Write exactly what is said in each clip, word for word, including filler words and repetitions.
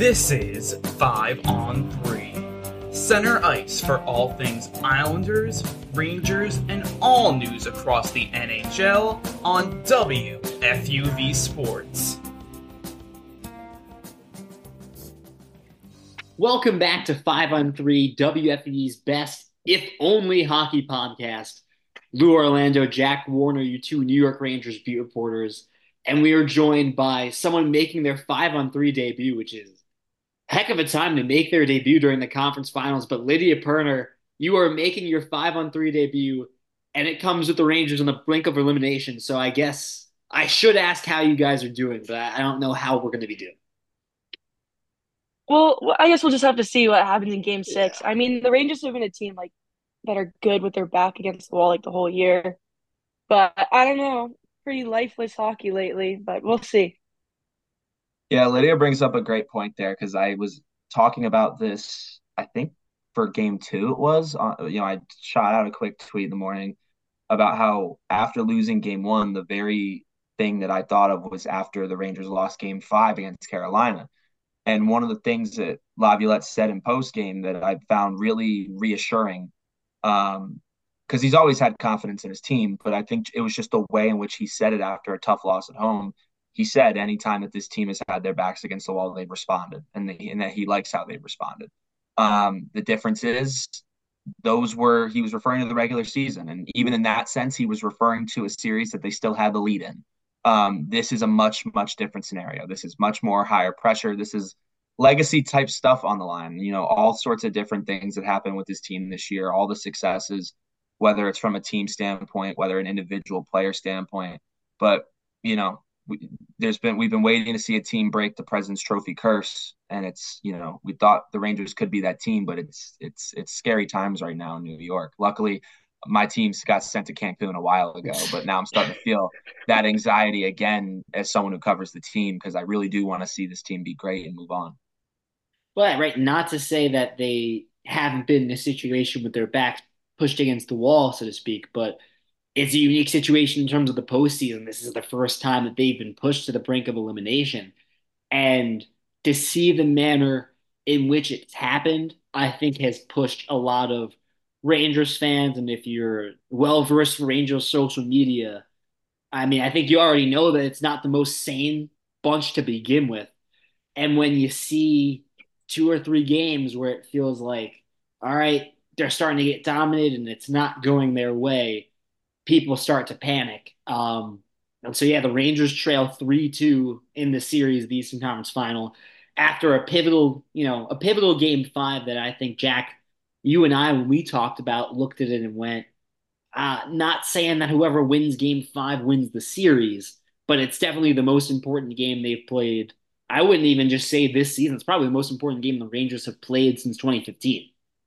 This is five on three. Center ice for all things Islanders, Rangers, and all news across the N H L on W F U V Sports. Welcome back to five on three, W F U V's best, if only, hockey podcast. Lou Orlando, Jack Warner, you two New York Rangers beat reporters, and we are joined by someone making their five on three debut, which is a heck of a time to make their debut during the conference finals. But Lydia Perner, you are making your five on three debut, and it comes with the Rangers on the brink of elimination. So I guess I should ask how you guys are doing, but I don't know how we're going to be doing. Well, I guess we'll just have to see what happens in game Yeah. six. I mean, the Rangers have been a team like that are good with their back against the wall like the whole year. But I don't know. Pretty lifeless hockey lately, but we'll see. Yeah, Lydia brings up a great point there because I was talking about this, I think for game two it was. Uh, you know, I shot out a quick tweet in the morning about how after losing game one, the very thing that I thought of was after the Rangers lost game five against Carolina. And one of the things that Laviolette said in post game that I found really reassuring, um, because he's always had confidence in his team, but I think it was just the way in which he said it after a tough loss at home. He said anytime that this team has had their backs against the wall, they've responded, and, the, and that he likes how they've responded. Um, the difference is those were he was referring to the regular season, and even in that sense, he was referring to a series that they still had the lead in. Um, this is a much much different scenario. This is much more higher pressure. This is legacy type stuff on the line. You know, all sorts of different things that happen with this team this year. All the successes, whether it's from a team standpoint, whether an individual player standpoint, but you know, we, there's been we've been waiting to see a team break the President's Trophy curse, and it's you know we thought the Rangers could be that team, but it's it's it's scary times right now in New York. Luckily, my team got sent to Cancun a while ago, but now I'm starting to feel that anxiety again as someone who covers the team because I really do want to see this team be great and move on. Well, right. Not to say that they haven't been in a situation with their backs pushed against the wall, so to speak, but it's a unique situation in terms of the postseason. This is the first time that they've been pushed to the brink of elimination. And to see the manner in which it's happened, I think has pushed a lot of Rangers fans. And if you're well versed for Rangers social media, I mean, I think you already know that it's not the most sane bunch to begin with. And when you see two or three games where it feels like, all right, they're starting to get dominated and it's not going their way, people start to panic. Um, and so, yeah, the Rangers trail three two in the series, the Eastern Conference Final, after a pivotal, you know, a pivotal game five that I think, Jack, you and I, when we talked about, looked at it and went, uh, not saying that whoever wins game five wins the series, but it's definitely the most important game they've played. I wouldn't even just say this season. It's probably the most important game the Rangers have played since twenty fifteen.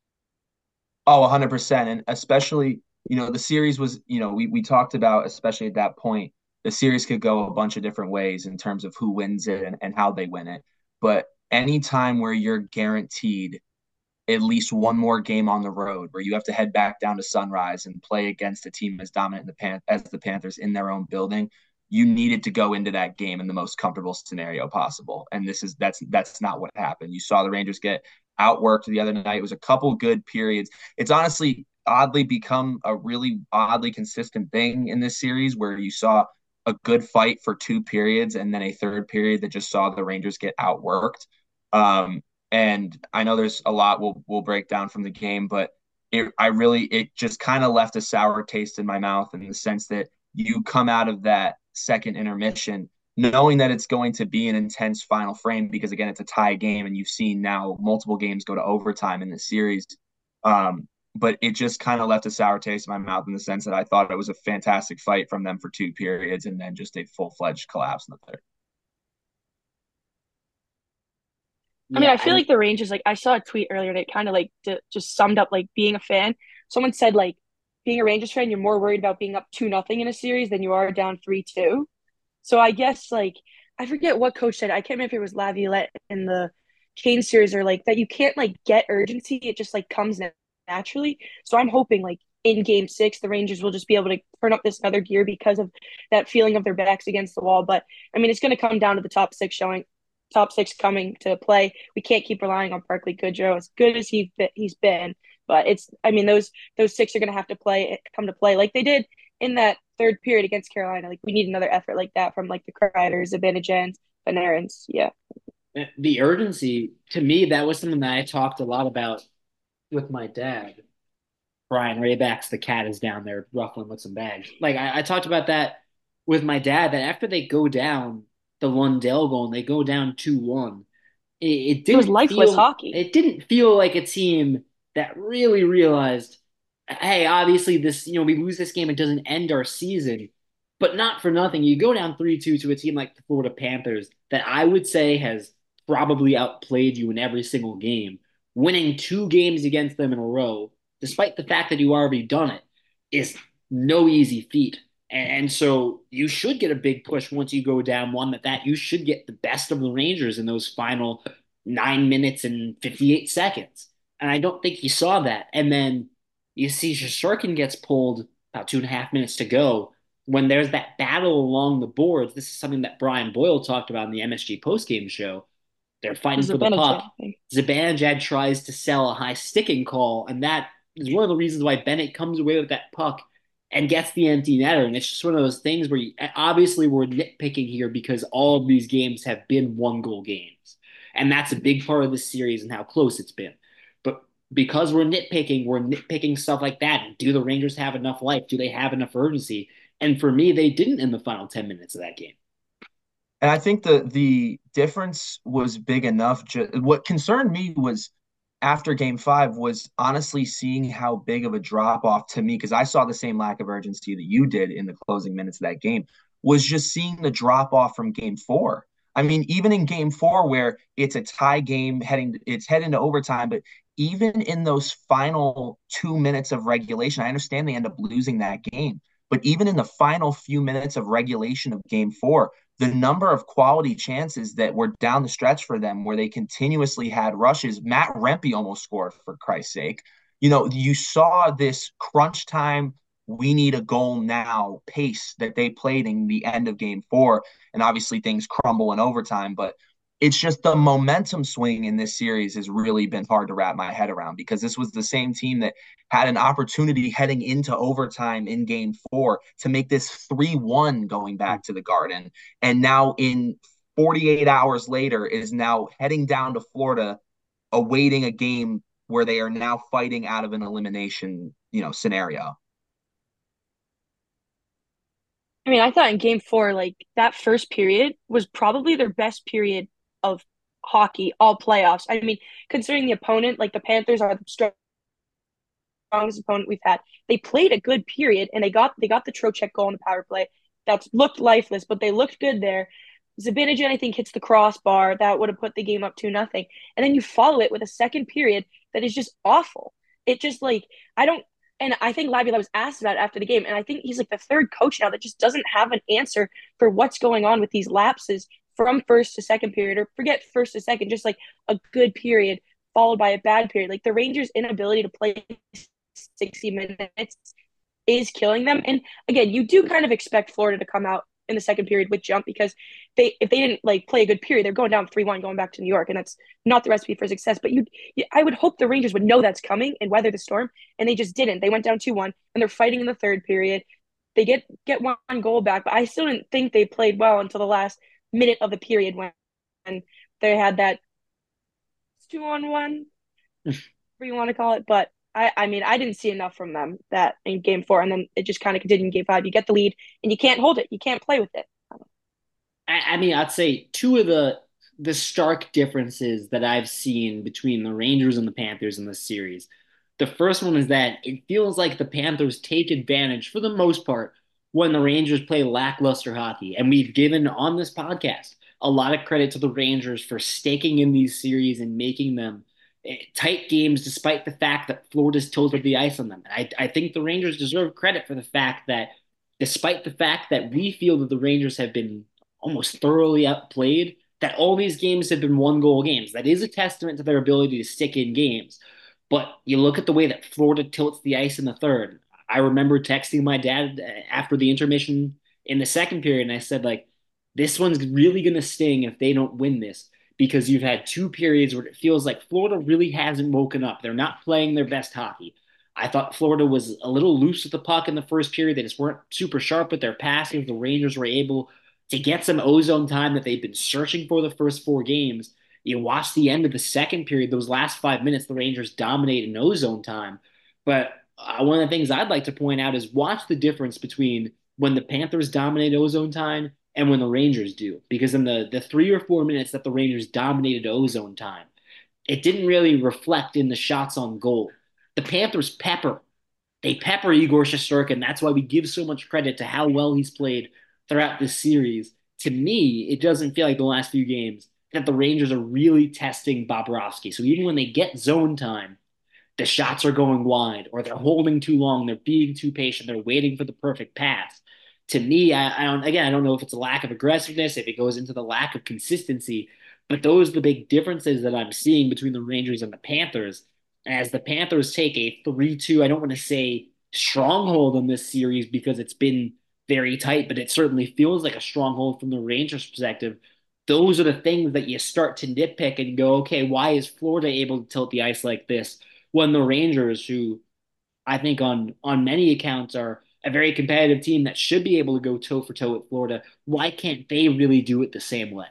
Oh, one hundred percent. And especially, you know, the series was, you know, we, we talked about, especially at that point, the series could go a bunch of different ways in terms of who wins it and, and how they win it. But anytime where you're guaranteed at least one more game on the road where you have to head back down to Sunrise and play against a team as dominant the Pan- as the Panthers in their own building, you needed to go into that game in the most comfortable scenario possible. And this is that's that's not what happened. You saw the Rangers get outworked the other night. It was a couple good periods. It's honestly oddly become a really oddly consistent thing in this series where you saw a good fight for two periods and then a third period that just saw the Rangers get outworked. Um, and I know there's a lot we'll we'll break down from the game, but it I really it just kind of left a sour taste in my mouth in the sense that you come out of that second intermission knowing that it's going to be an intense final frame because again it's a tie game and you've seen now multiple games go to overtime in the series. Um, but it just kind of left a sour taste in my mouth in the sense that I thought it was a fantastic fight from them for two periods and then just a full fledged collapse in the third. I mean, Yeah, I I feel mean, like the Rangers, like I saw a tweet earlier and it kind of like d just summed up like being a fan. Someone said like being a Rangers fan, you're more worried about being up two nothing in a series than you are down three two. So I guess like I forget what coach said. I can't remember if it was Laviolette in the Kane series or like that you can't like get urgency. It just like comes naturally. So I'm hoping like in game six, the Rangers will just be able to turn up this other gear because of that feeling of their backs against the wall. But I mean, it's going to come down to the top six showing. top six coming to play. We can't keep relying on Barkley Goodrow as good as he he's been. But it's, I mean, those those six are going to have to play come to play like they did in that third period against Carolina. Like we need another effort like that from like the Kreider, Zibanejad, Panarin's. Yeah, The urgency, to me, that was something that I talked a lot about with my dad. Brian Raybacks, the cat is down there ruffling with some bags. Like I, I talked about that with my dad, that after they go down the Lundell goal and they go down two one, it, it it was didn't lifeless feel hockey. it didn't feel like a team that really realized, hey, obviously this, you know, we lose this game, it doesn't end our season. But not for nothing. You go down three two to a team like the Florida Panthers that I would say has probably outplayed you in every single game, winning two games against them in a row, despite the fact that you already done it, is no easy feat. And so you should get a big push once you go down one, that that you should get the best of the Rangers in those final nine minutes and fifty-eight seconds. And I don't think you saw that. And then you see Shesterkin gets pulled about two and a half minutes to go. When there's that battle along the boards, this is something that Brian Boyle talked about in the M S G postgame show. They're It fighting was for the Zibanejad, puck. I think. Zibanejad tries to sell a high sticking call, and that is one of the reasons why Bennett comes away with that puck and gets the empty netter. And it's just one of those things where you, obviously we're nitpicking here because all of these games have been one goal games. And that's a big part of this series and how close it's been. But because we're nitpicking, we're nitpicking stuff like that. Do the Rangers have enough life? Do they have enough urgency? And for me, they didn't in the final ten minutes of that game. And I think the the difference was big enough. Ju- what concerned me was after game five was honestly seeing how big of a drop off to me, because I saw the same lack of urgency that you did in the closing minutes of that game, was just seeing the drop off from game four. I mean, even in game four, where it's a tie game heading, it's heading to overtime, but even in those final two minutes of regulation, I understand they end up losing that game. But even in the final few minutes of regulation of game four, the number of quality chances that were down the stretch for them where they continuously had rushes. Matt Rempe almost scored, for Christ's sake. You know, you saw this crunch time, we need a goal now pace that they played in the end of game four. And obviously things crumble in overtime, but it's just the momentum swing in this series has really been hard to wrap my head around, because this was the same team that had an opportunity heading into overtime in game four to make this three one going back to the Garden. And now in forty-eight hours later is now heading down to Florida, awaiting a game where they are now fighting out of an elimination, you know, scenario. I mean, I thought in game four, like that first period was probably their best period of hockey all playoffs. I mean, considering the opponent, like the Panthers are the strongest opponent we've had. They played a good period and they got they got the Trocheck goal in the power play. That looked lifeless, but they looked good there. Zibanejad, I think, hits the crossbar. That would have put the game up two nothing. And then you follow it with a second period that is just awful. It just like I don't and I think Laviolette was asked about it after the game, and I think he's like the third coach now that just doesn't have an answer for what's going on with these lapses from first to second period, or forget first to second, just like a good period followed by a bad period. Like the Rangers' inability to play sixty minutes is killing them. And again, you do kind of expect Florida to come out in the second period with jump, because they if they didn't like play a good period, they're going down three one going back to New York, and that's not the recipe for success. But you, I would hope the Rangers would know that's coming and weather the storm, and they just didn't. They went down two one, and they're fighting in the third period. They get get one goal back, but I still didn't think they played well until the last minute of the period when they had that two on one, whatever you want to call it. But I, I mean, I didn't see enough from them that in game four, and then it just kind of continued in game five. You get the lead, and you can't hold it. You can't play with it. I, I mean, I'd say two of the the stark differences that I've seen between the Rangers and the Panthers in this series. The first one is that it feels like the Panthers take advantage, for the most part, when the Rangers play lackluster hockey. And we've given on this podcast a lot of credit to the Rangers for staking in these series and making them tight games, despite the fact that Florida's tilted the ice on them. And I, I think the Rangers deserve credit for the fact that, despite the fact that we feel that the Rangers have been almost thoroughly outplayed, that all these games have been one goal games. That is a testament to their ability to stick in games. But you look at the way that Florida tilts the ice in the third. I remember texting my dad after the intermission in the second period, and I said, like, this one's really going to sting if they don't win this. because you've had two periods where it feels like Florida really hasn't woken up. They're not playing their best hockey. I thought Florida was a little loose with the puck in the first period. They just weren't super sharp with their passing. The Rangers were able to get some ozone time that they've been searching for the first four games. You watch the end of the second period, those last five minutes, the Rangers dominate in ozone time. But uh, one of the things I'd like to point out is watch the difference between when the Panthers dominate ozone time and when the Rangers do. Because in the, the three or four minutes that the Rangers dominated ozone time, it didn't really reflect in the shots on goal. The Panthers pepper. They pepper Igor Shesterkin. That's why we give so much credit to how well he's played throughout this series. To me, it doesn't feel like the last few games that the Rangers are really testing Bobrovsky. So even when they get zone time, the shots are going wide or they're holding too long, they're being too patient, they're waiting for the perfect pass. To me, I, I don't again, I don't know if it's a lack of aggressiveness, if it goes into the lack of consistency, but those are the big differences that I'm seeing between the Rangers and the Panthers. As the Panthers take a three two, I don't want to say stronghold in this series because it's been very tight, but it certainly feels like a stronghold from the Rangers' perspective. Those are the things that you start to nitpick and go, okay, why is Florida able to tilt the ice like this when the Rangers, who I think on on many accounts are a very competitive team that should be able to go toe for toe with Florida, why can't they really do it the same way?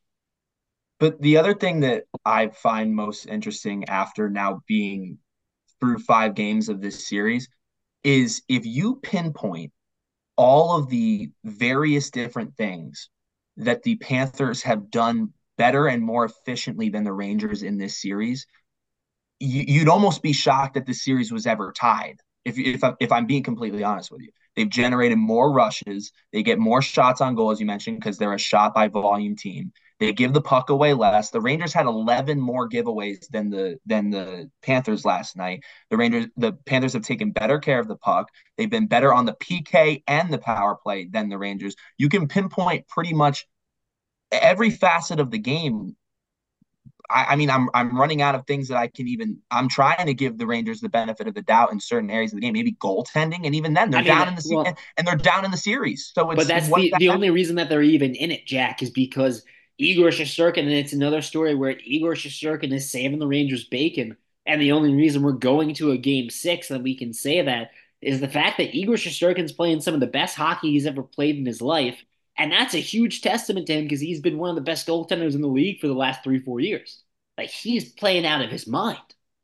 But the other thing that I find most interesting after now being through five games of this series is if you pinpoint all of the various different things that the Panthers have done better and more efficiently than the Rangers in this series, you, would almost be shocked that the series was ever tied. If if I, if I'm being completely honest with you, they've generated more rushes. They get more shots on goal, as you mentioned, because they're a shot by volume team. They give the puck away less. The Rangers had eleven more giveaways than the than the Panthers last night. The Rangers, the Panthers have taken better care of the puck. They've been better on the P K and the power play than the Rangers. You can pinpoint pretty much every facet of the game. I, I mean, I'm I'm running out of things that I can even. I'm trying to give the Rangers the benefit of the doubt in certain areas of the game, maybe goaltending, and even then they're I mean, down in the se- well, and they're down in the series. So but it's that's what the that the only reason that they're even in it, Jack, is because Igor Shesterkin, and it's another story where Igor Shesterkin is saving the Rangers bacon, and the only reason we're going to a game six that we can say that is the fact that Igor Shesterkin's playing some of the best hockey he's ever played in his life, and that's a huge testament to him because he's been one of the best goaltenders in the league for the last three four years. Like he's playing out of his mind.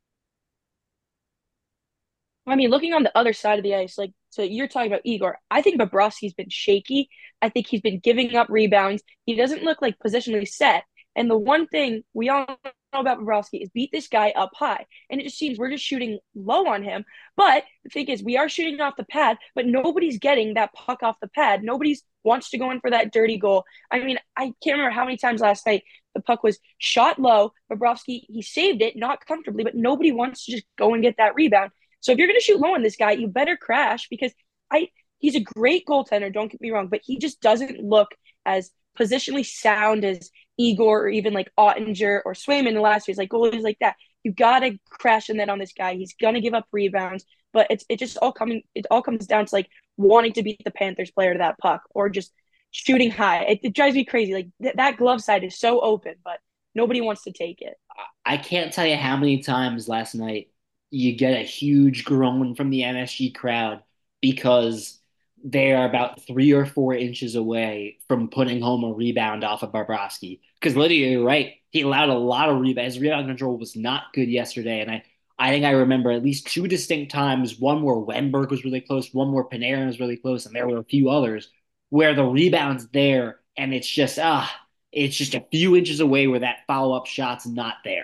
I mean, looking on the other side of the ice, like, so you're talking about Igor. I think Bobrovsky's been shaky. I think he's been giving up rebounds. He doesn't look like positionally set. And the one thing we all know about Bobrovsky is beat this guy up high. And it just seems we're just shooting low on him. But the thing is, we are shooting off the pad, but nobody's getting that puck off the pad. Nobody's wants to go in for that dirty goal. I mean, I can't remember how many times last night the puck was shot low. Bobrovsky, he saved it, not comfortably, but nobody wants to just go and get that rebound. So if you're going to shoot low on this guy, you better crash because I he's a great goaltender, don't get me wrong, but he just doesn't look as positionally sound as Igor or even like Ottinger or Swayman in the last years, like goalies like that. You got to crash in that on this guy. He's going to give up rebounds, but it's it just all coming it all comes down to like wanting to beat the Panthers player to that puck or just shooting high. It, it drives me crazy. Like th- that glove side is so open, but nobody wants to take it. I can't tell you how many times last night you get a huge groan from the M S G crowd because they are about three or four inches away from putting home a rebound off of Bobrovsky. Because Lydia, you're right. He allowed a lot of rebounds. His rebound control was not good yesterday. And I, I think I remember at least two distinct times, one where Wennberg was really close, one where Panarin was really close, and there were a few others where the rebound's there and it's just, ah, it's just a few inches away where that follow-up shot's not there.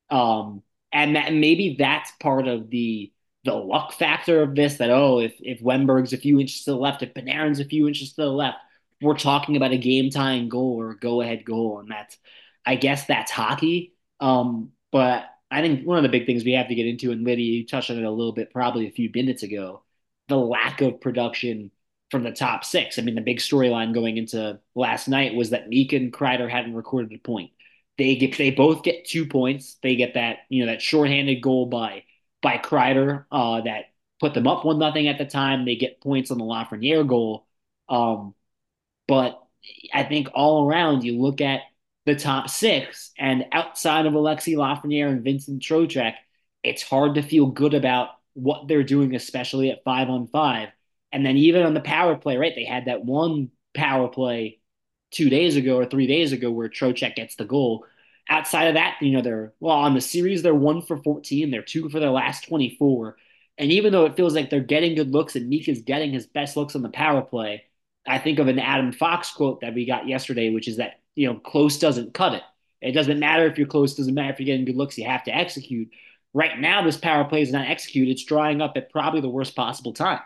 Um, and that maybe that's part of the the luck factor of this. That oh, if if Wennberg's a few inches to the left, if Panarin's a few inches to the left, we're talking about a game tying goal or a go ahead goal, and that's I guess that's hockey. Um, but I think one of the big things we have to get into, and Lydia, you touched on it a little bit probably a few minutes ago, the lack of production from the top six. I mean, the big storyline going into last night was that Mika and Kreider hadn't recorded a point. They get they both get two points. They get that you know that shorthanded goal by by Kreider uh, that put them up one nothing at the time. They get points on the Lafreniere goal. Um, but I think all around you look at the top six. And outside of Alexi Lafreniere and Vincent Trocheck, it's hard to feel good about what they're doing, especially at five on five. And then even on the power play, right? They had that one power play two days ago or three days ago where Trocheck gets the goal. Outside of that, you know, they're well on the series, they're one for fourteen. They're two for their last twenty-four. And even though it feels like they're getting good looks and Mika's getting his best looks on the power play, I think of an Adam Fox quote that we got yesterday, which is that, you know, close doesn't cut it. It doesn't matter if you're close, doesn't matter if you're getting good looks, you have to execute. Right now, this power play is not executed. It's drying up at probably the worst possible time.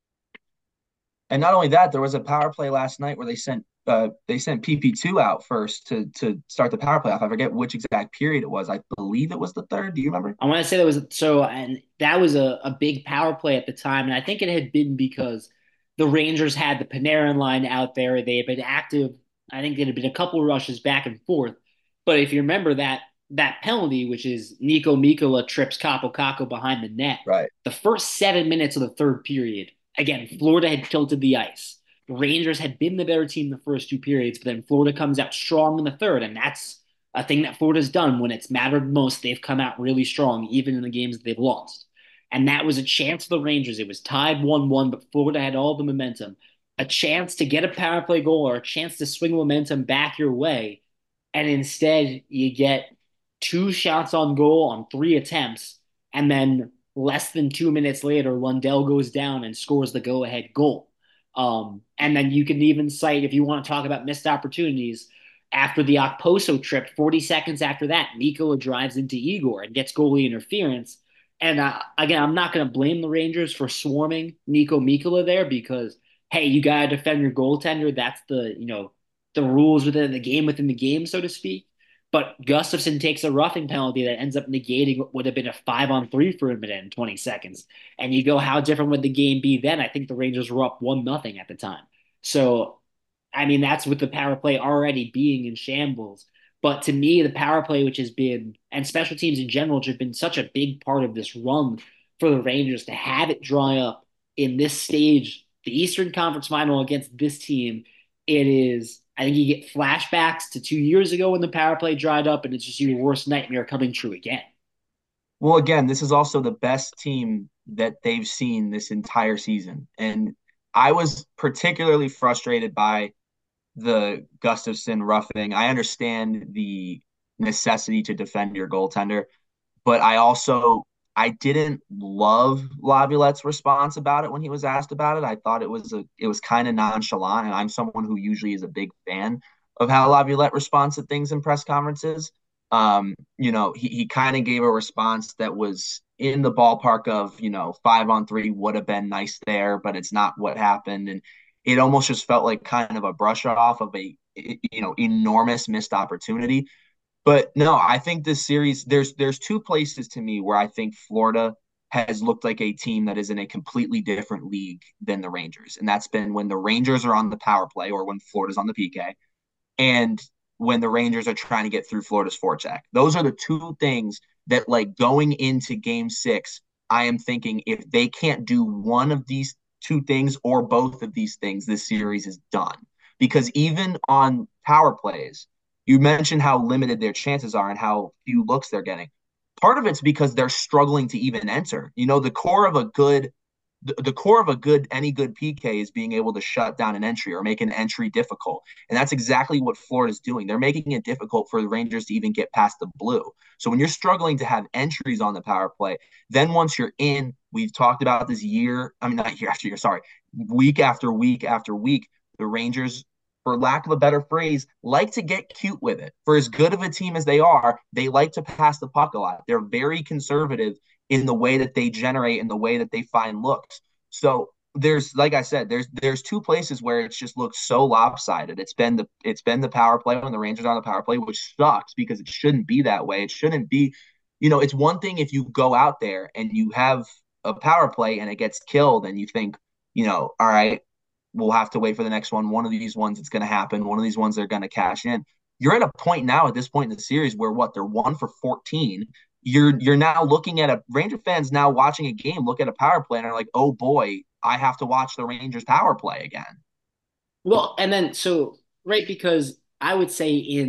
And not only that, there was a power play last night where they sent uh, they sent P P two out first to to start the power play off. I forget which exact period it was. I believe it was the third. Do you remember? I want to say that was so, and that was a, a big power play at the time. And I think it had been because the Rangers had the Panarin line out there. They had been active. I think there had been a couple rushes back and forth. But if you remember that that penalty, which is Nico Mikkola trips Capo Caco behind the net, Right. the first seven minutes of the third period, again, Florida had tilted the ice. The Rangers had been the better team the first two periods, but then Florida comes out strong in the third, and that's a thing that Florida's done when it's mattered most. They've come out really strong, even in the games that they've lost. And that was a chance for the Rangers. It was tied one one, but Florida had all the momentum. A chance to get a power play goal or a chance to swing momentum back your way. And instead, you get two shots on goal on three attempts. And then less than two minutes later, Lundell goes down and scores the go ahead goal. Um, and then you can even cite, if you want to talk about missed opportunities, after the Okposo trip, forty seconds after that, Mikkola drives into Igor and gets goalie interference. And uh, again, I'm not going to blame the Rangers for swarming Nico Mikkola there because, hey, you got to defend your goaltender. That's the, you know, the rules within the game within the game, so to speak. But Gustafson takes a roughing penalty that ends up negating what would have been a five on three for a minute and twenty seconds. And you go, how different would the game be then? I think the Rangers were up one nothing at the time. So, I mean, that's with the power play already being in shambles. But to me, the power play, which has been, and special teams in general, which have been such a big part of this run for the Rangers to have it dry up in this stage, the Eastern Conference Final against this team, it is, I think you get flashbacks to two years ago when the power play dried up, and it's just your worst nightmare coming true again. Well, again, this is also the best team that they've seen this entire season. And I was particularly frustrated by the Gustafson roughing. I understand the necessity to defend your goaltender, but I also I didn't love Laviolette's response about it when he was asked about it. I thought it was a it was kind of nonchalant, and I'm someone who usually is a big fan of how Laviolette responds to things in press conferences. Um, you know, he he kind of gave a response that was in the ballpark of, you know, five on three would have been nice there, but it's not what happened. And it almost just felt like kind of a brush off of a, you know, enormous missed opportunity. But no, I think this series, there's there's two places to me where I think Florida has looked like a team that is in a completely different league than the Rangers. And that's been when the Rangers are on the power play or when Florida's on the P K and when the Rangers are trying to get through Florida's forecheck. Those are the two things that, like, going into game six, I am thinking if they can't do one of these two things or both of these things, this series is done. Because even on power plays, you mentioned how limited their chances are and how few looks they're getting. Part of it's because they're struggling to even enter. You know, the core of a good the, the core of a good any good P K is being able to shut down an entry or make an entry difficult. And that's exactly what Florida's doing. They're making it difficult for the Rangers to even get past the blue. So when you're struggling to have entries on the power play, then once you're in, we've talked about this year, I mean not year after year, sorry, week after week after week, the Rangers, for lack of a better phrase, like to get cute with it. For as good of a team as they are, they like to pass the puck a lot. They're very conservative in the way that they generate and the way that they find looks. So there's, like I said, there's there's two places where it's just looked so lopsided. It's been the it's been the power play when the Rangers are on the power play, which sucks because it shouldn't be that way. It shouldn't be, you know, it's one thing if you go out there and you have a power play and it gets killed and you think, you know, all right, we'll have to wait for the next one. One of these ones, it's going to happen. One of these ones, they're going to cash in. You're at a point now at this point in the series where what they're one for fourteen. You're you're now looking at a Ranger fans now watching a game, look at a power play and are like, oh boy, I have to watch the Rangers power play again. Well, and then so right because I would say in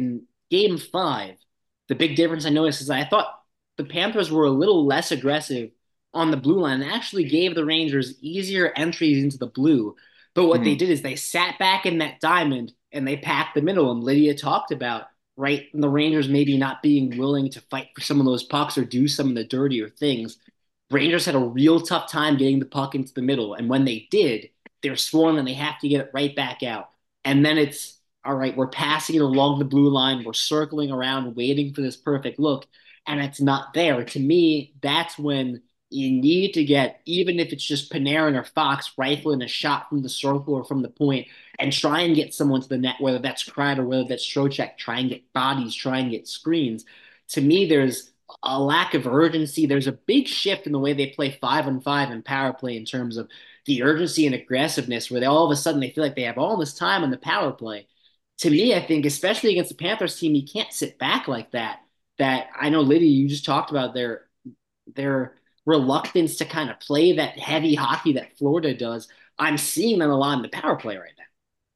game five, the big difference I noticed is I thought the Panthers were a little less aggressive on the blue line and actually gave the Rangers easier entries into the blue. But what they Mhm. did is they sat back in that diamond and they packed the middle. And Lydia talked about, right, the Rangers maybe not being willing to fight for some of those pucks or do some of the dirtier things. Rangers had a real tough time getting the puck into the middle. And when they did, they're swarming and they have to get it right back out. And then it's all right, we're passing it along the blue line, we're circling around, waiting for this perfect look, and it's not there. To me, that's when you need to get, even if it's just Panarin or Fox rifling a shot from the circle or from the point, and try and get someone to the net, whether that's Kreider, whether that's Trocheck, try and get bodies, try and get screens. To me, there's a lack of urgency. There's a big shift in the way they play five on five and power play in terms of the urgency and aggressiveness, where they all of a sudden they feel like they have all this time on the power play. To me, I think, especially against the Panthers team, you can't sit back like that. That I know, Lydia, you just talked about their their reluctance to kind of play that heavy hockey that Florida does. I'm seeing them a lot in the power play right now.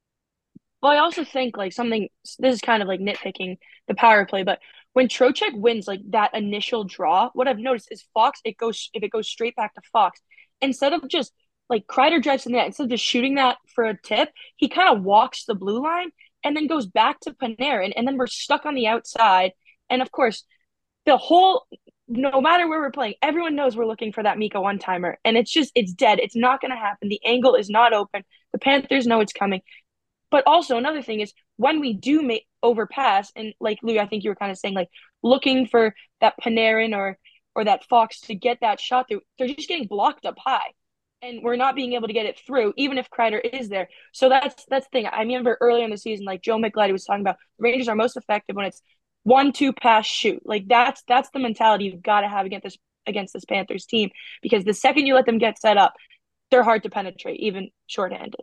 Well, I also think like something this is kind of like nitpicking the power play, but when Trocheck wins like that initial draw, what I've noticed is Fox, it goes if it goes straight back to Fox, instead of just like Kreider drives to the net, instead of just shooting that for a tip, he kind of walks the blue line and then goes back to Panarin, and then we're stuck on the outside. And of course, the whole no matter where we're playing, everyone knows we're looking for that Mika one timer, and it's just it's dead. It's not going to happen. The angle is not open. The Panthers know it's coming. But also another thing is when we do make overpass, and like Lou, I think you were kind of saying like looking for that Panarin or or that Fox to get that shot through, they're just getting blocked up high, and we're not being able to get it through, even if Kreider is there. So that's that's the thing. I remember early in the season, like Joe McLeod was talking about, the Rangers are most effective when it's one two pass shoot. Like that's that's the mentality you've got to have against this against this Panthers team, because the second you let them get set up, they're hard to penetrate, even shorthanded.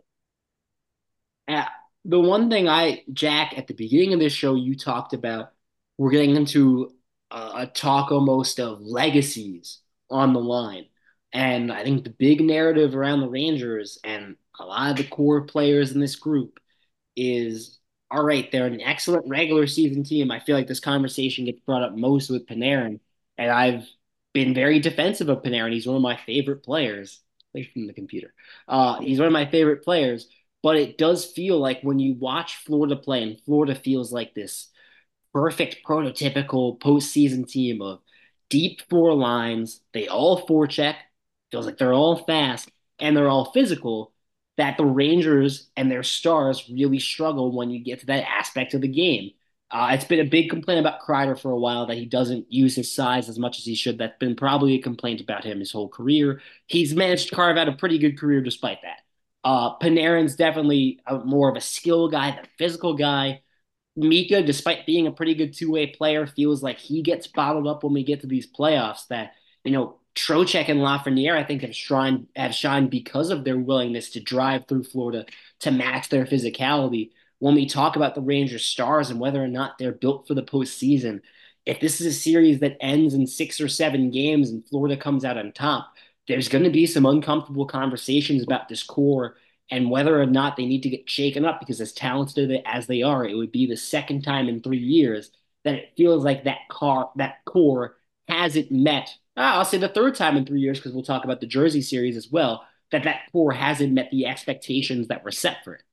Yeah. The one thing I, Jack, at the beginning of this show, you talked about, we're getting into a, a talk almost of legacies on the line. And I think the big narrative around the Rangers and a lot of the core players in this group is all right, they're an excellent regular season team. I feel like this conversation gets brought up most with Panarin, and I've been very defensive of Panarin. He's one of my favorite players. Away from the computer. Uh, he's one of my favorite players, but it does feel like when you watch Florida play, and Florida feels like this perfect prototypical postseason team of deep four lines. They all forecheck. Feels like they're all fast and they're all physical. That the Rangers and their stars really struggle when you get to that aspect of the game. Uh, it's been a big complaint about Kreider for a while that he doesn't use his size as much as he should. That's been probably a complaint about him his whole career. He's managed to carve out a pretty good career despite that. Uh, Panarin's definitely a, more of a skill guy, the physical guy. Mika, despite being a pretty good two-way player, feels like he gets bottled up when we get to these playoffs. That, you know, Trocheck and Lafreniere, I think, have shined have shined because of their willingness to drive through Florida to match their physicality. When we talk about the Rangers stars and whether or not they're built for the postseason, if this is a series that ends in six or seven games and Florida comes out on top, there's going to be some uncomfortable conversations about this core and whether or not they need to get shaken up, because as talented as they are, it would be the second time in three years that it feels like that car that core hasn't met. ah, I'll say the third time in three years, because we'll talk about the Jersey series as well, that that core hasn't met the expectations that were set for it.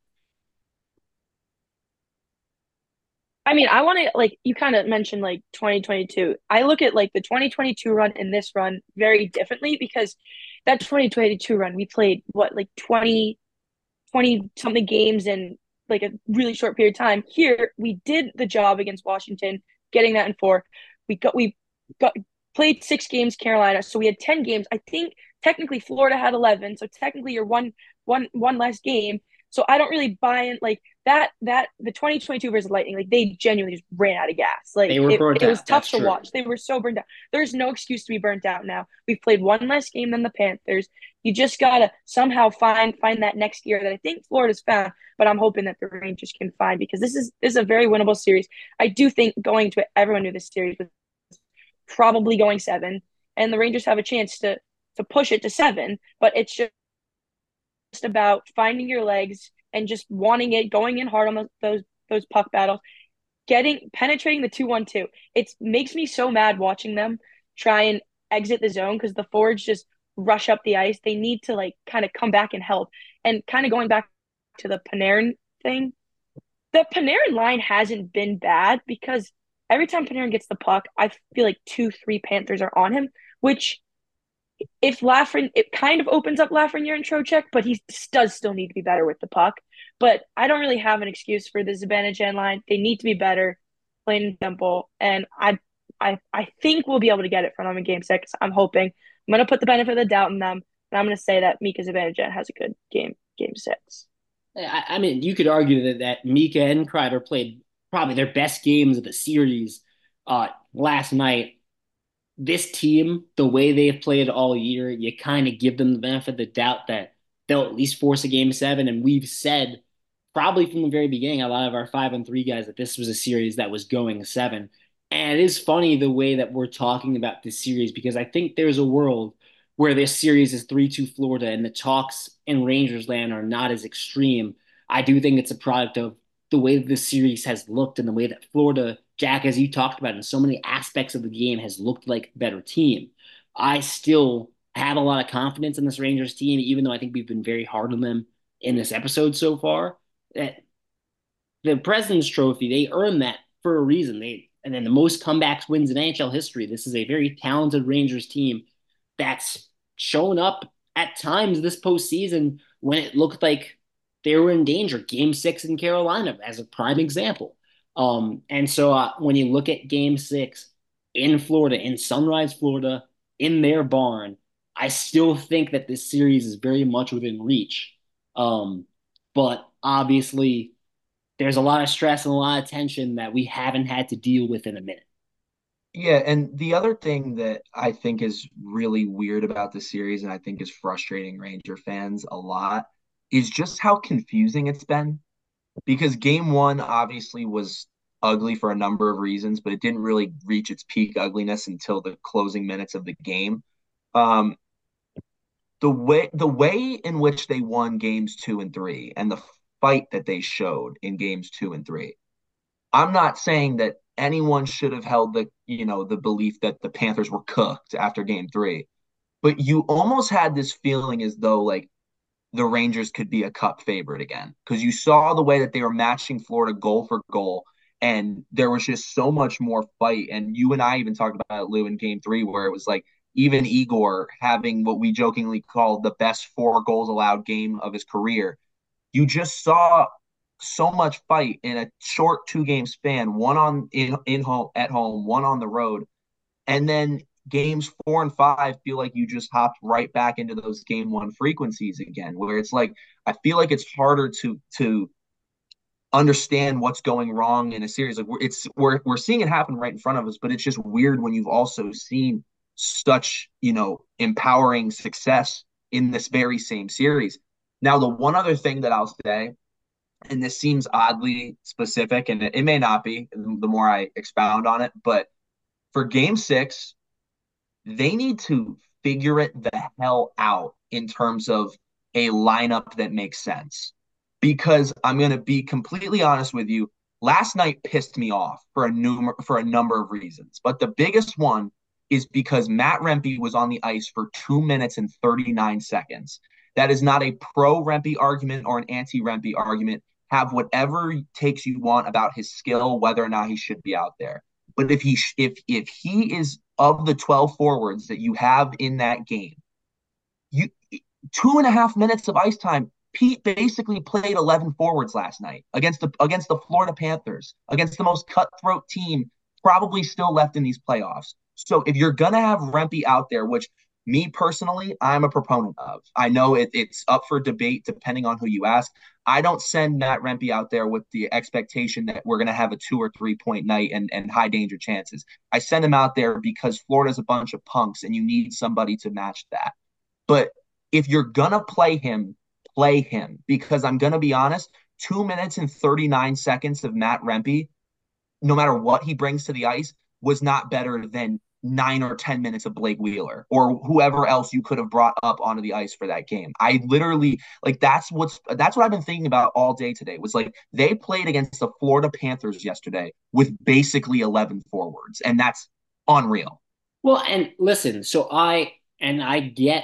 I mean, I want to like you kind of mentioned like twenty twenty-two. I look at like the twenty twenty-two run and this run very differently, because that twenty twenty-two run we played what like twenty twenty something games in like a really short period of time. Here we did the job against Washington, getting that in four. We got we got played six games Carolina, so we had ten games. I think technically Florida had eleven, so technically you're one one one less game. So I don't really buy in like that that the twenty twenty-two versus Lightning, like they genuinely just ran out of gas. Like They were it, burnt it was out. tough That's to true. watch. They were so burned out. There's no excuse to be burnt out now. We've played one less game than the Panthers. You just gotta somehow find find that next year that I think Florida's found, but I'm hoping that the Rangers can find, because this is this is a very winnable series. I do think going to it, everyone knew this series was probably going seven, and the Rangers have a chance to to push it to seven, but it's just about finding your legs and just wanting it, going in hard on those those, those puck battles, getting penetrating the two one two. It makes me so mad watching them try and exit the zone because the forwards just rush up the ice. They need to like kind of come back and help. And kind of going back to the Panarin thing, the Panarin line hasn't been bad because every time Panarin gets the puck, I feel like two, three Panthers are on him, which if Lafreniere, it kind of opens up Lafreniere and Trocheck, but he does still need to be better with the puck. But I don't really have an excuse for the Zibanejad line. They need to be better, plain and simple. And I, I, I think we'll be able to get it from them in Game Six. I'm hoping. I'm going to put the benefit of the doubt in them, and I'm going to say that Mika Zibanejad has a good game, Game Six. I, I mean, you could argue that that Mika and Kreider played probably their best games of the series uh, last night. This team, the way they've played all year, you kind of give them the benefit of the doubt that they'll at least force a game seven. And we've said probably from the very beginning, a lot of our five and three guys, that this was a series that was going seven. And it is funny the way that we're talking about this series, because I think there's a world where this series is three two Florida and the talks in Rangers land are not as extreme. I do think it's a product of the way that this series has looked and the way that Florida, Jack, as you talked about, in so many aspects of the game, has looked like a better team. I still have a lot of confidence in this Rangers team, even though I think we've been very hard on them in this episode so far. That the President's Trophy, they earned that for a reason. They and then the most comebacks wins in N H L history. This is a very talented Rangers team that's shown up at times this postseason when it looked like they were in danger. Game six in Carolina as a prime example. Um, and so uh, when you look at game six in Florida, in Sunrise, Florida, in their barn, I still think that this series is very much within reach. Um, but obviously, there's a lot of stress and a lot of tension that we haven't had to deal with in a minute. Yeah, and the other thing that I think is really weird about the series, and I think is frustrating Ranger fans a lot, is just how confusing it's been. Because game one obviously was ugly for a number of reasons, but it didn't really reach its peak ugliness until the closing minutes of the game. Um, the way the way in which they won games two and three, and the fight that they showed in games two and three, I'm not saying that anyone should have held the you know the belief that the Panthers were cooked after game three, but you almost had this feeling as though like the Rangers could be a cup favorite again, because you saw the way that they were matching Florida goal for goal, and there was just so much more fight. And you and I even talked about it, Lou, in game three, where it was like even Igor having what we jokingly called the best four goals allowed game of his career. You just saw so much fight in a short two game span, one on in in home at home, one on the road. And then games four and five feel like you just hopped right back into those game one frequencies again, where it's like I feel like it's harder to to understand what's going wrong in a series. Like we're, it's we're we're seeing it happen right in front of us, but it's just weird when you've also seen such you know empowering success in this very same series. Now, the one other thing that I'll say, and this seems oddly specific, and it, it may not be the more I expound on it, but for game six, they need to figure it the hell out in terms of a lineup that makes sense. Because I'm going to be completely honest with you, last night pissed me off for a numer- for a number of reasons. But the biggest one is because Matt Rempe was on the ice for two minutes and thirty-nine seconds. That is not a pro Rempe argument or an anti Rempe argument. Have whatever takes you want about his skill, whether or not he should be out there. But if he if if he is of the twelve forwards that you have in that game, you two and a half minutes of ice time. Pete basically played eleven forwards last night against the against the Florida Panthers, against the most cutthroat team probably still left in these playoffs. So if you're gonna have Rempe out there, which me personally, I'm a proponent of. I know it, it's up for debate depending on who you ask. I don't send Matt Rempe out there with the expectation that we're going to have a two or three point night and, and high danger chances. I send him out there because Florida's a bunch of punks and you need somebody to match that. But if you're going to play him, play him, because I'm going to be honest, two minutes and thirty-nine seconds of Matt Rempe, no matter what he brings to the ice, was not better than nine or ten minutes of Blake Wheeler or whoever else you could have brought up onto the ice for that game. I literally like that's what's that's what I've been thinking about all day today was like they played against the Florida Panthers yesterday with basically eleven forwards, and that's unreal. Well, and listen, so I and I get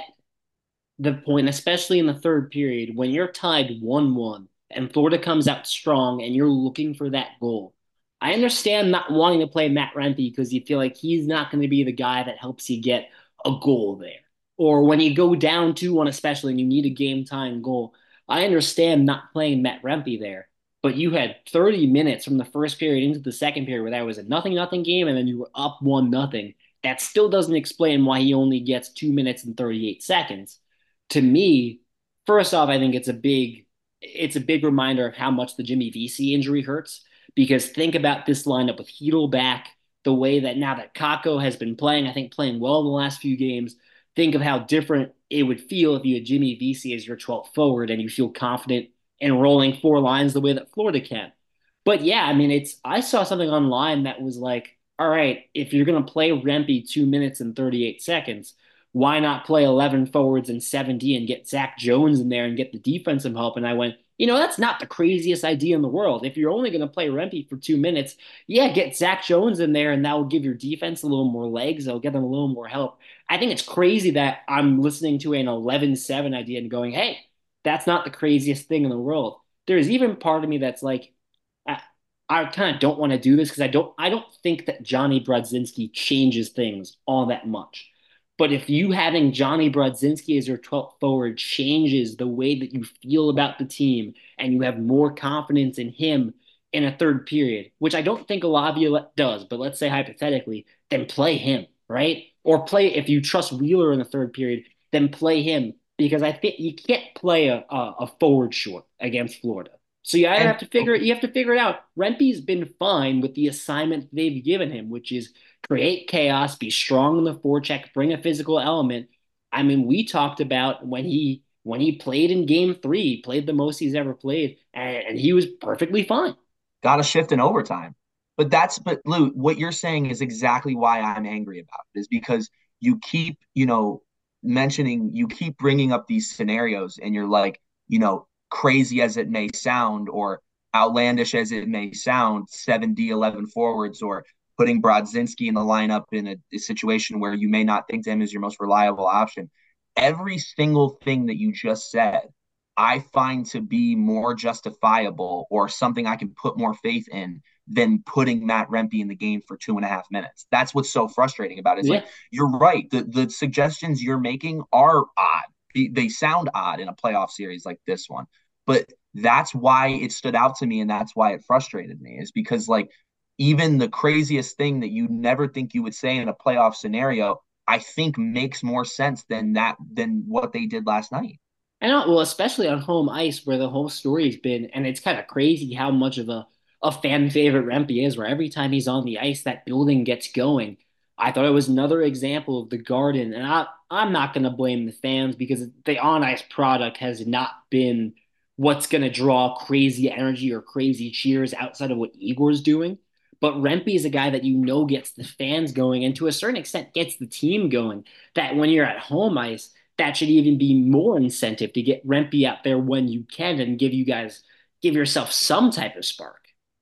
the point, especially in the third period, when you're tied one one and Florida comes out strong and you're looking for that goal. I understand not wanting to play Matt Rempe because you feel like he's not going to be the guy that helps you get a goal there. Or when you go down two one, especially, and you need a game time goal. I understand not playing Matt Rempe there, but you had thirty minutes from the first period into the second period where that was a nothing nothing game and then you were up one nothing. That still doesn't explain why he only gets two minutes and thirty-eight seconds. To me, first off, I think it's a big it's a big reminder of how much the Jimmy Vesey injury hurts. Because think about this lineup with Hedl back, the way that now that Kakko has been playing, I think playing well in the last few games. Think of how different it would feel if you had Jimmy Vesey as your twelfth forward and you feel confident in rolling four lines the way that Florida can. But yeah, I mean, it's I saw something online that was like, all right, if you're going to play Rempe two minutes and thirty-eight seconds, why not play eleven forwards and seventy and get Zach Jones in there and get the defensive help? And I went, you know, that's not the craziest idea in the world. If you're only going to play Rempe for two minutes, yeah, get Zach Jones in there and that will give your defense a little more legs. It'll give them a little more help. I think it's crazy that I'm listening to an eleven seven idea and going, hey, that's not the craziest thing in the world. There's even part of me that's like, I, I kind of don't want to do this because I don't I don't think that Johnny Brodzinski changes things all that much. But if you having Johnny Brodzinski as your twelfth forward changes the way that you feel about the team and you have more confidence in him in a third period, which I don't think Laviolette does, but let's say hypothetically, then play him, right? Or play, if you trust Wheeler in the third period, then play him because I think you can't play a, a, a forward short against Florida. So you either And have to figure it, you have to figure it out. Rempe's been fine with the assignment they've given him, which is create chaos, be strong in the forecheck, bring a physical element. I mean, we talked about when he when he played in game three, he played the most he's ever played, and, and he was perfectly fine. got a shift in overtime. But that's but Lou, what you're saying is exactly why I'm angry about it, is because you keep, you know, mentioning, you keep bringing up these scenarios, and you're like, you know, crazy as it may sound, or outlandish as it may sound, seven D eleven forwards, or putting Brodzinski in the lineup in a, a situation where you may not think to him as your most reliable option. Every single thing that you just said, I find to be more justifiable or something I can put more faith in than putting Matt Rempe in the game for two and a half minutes. That's what's so frustrating about it. It's Yeah. like, you're right. The the suggestions you're making are odd. They, they sound odd in a playoff series like this one. But that's why it stood out to me, and that's why it frustrated me, is because like even the craziest thing that you never think you would say in a playoff scenario, I think makes more sense than that than what they did last night. I know, well, especially on home ice where the whole story's been, and it's kind of crazy how much of a, a fan favorite Rempe is, where every time he's on the ice, that building gets going. I thought it was another example of the Garden, and I, I'm not going to blame the fans because the on ice product has not been what's going to draw crazy energy or crazy cheers outside of what Igor's doing. But Rempe is a guy that you know gets the fans going, and to a certain extent gets the team going. That when you're at home ice, that should even be more incentive to get Rempe out there when you can and give you guys give yourself some type of spark.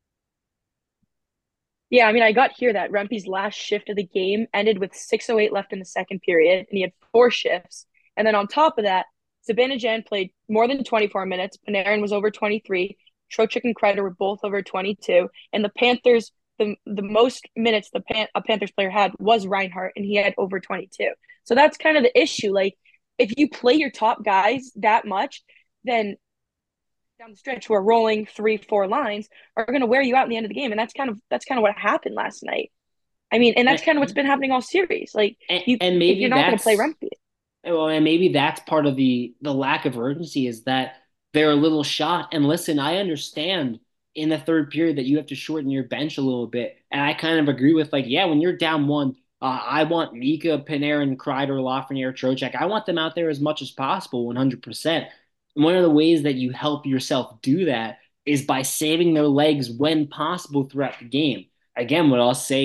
Yeah, I mean, I got here that Rempe's last shift of the game ended with six oh eight left in the second period, and he had four shifts. And then on top of that, Zibanejad played more than twenty-four minutes. Panarin was over twenty-three. Trocheck and Kreider were both over twenty-two. And the Panthers, the the most minutes the Pan- a Panthers player had was Reinhart, and he had over twenty-two. So that's kind of the issue. Like, if you play your top guys that much, then down the stretch where rolling three, four lines are going to wear you out in the end of the game. And that's kind of that's kind of what happened last night. I mean, and that's kind of what's And, been happening all series. Like, and, you, and if maybe you're not going to play that's Rempe, well, and maybe that's part of the the lack of urgency is that they're a little shot. And listen, I understand in the third period that you have to shorten your bench a little bit, and I kind of agree with like, yeah, when you're down one, uh, I want Mika, Panarin, Kreider, Lafreniere, Trocheck. I want them out there as much as possible, one hundred percent. And one of the ways that you help yourself do that is by saving their legs when possible throughout the game. Again, what I'll say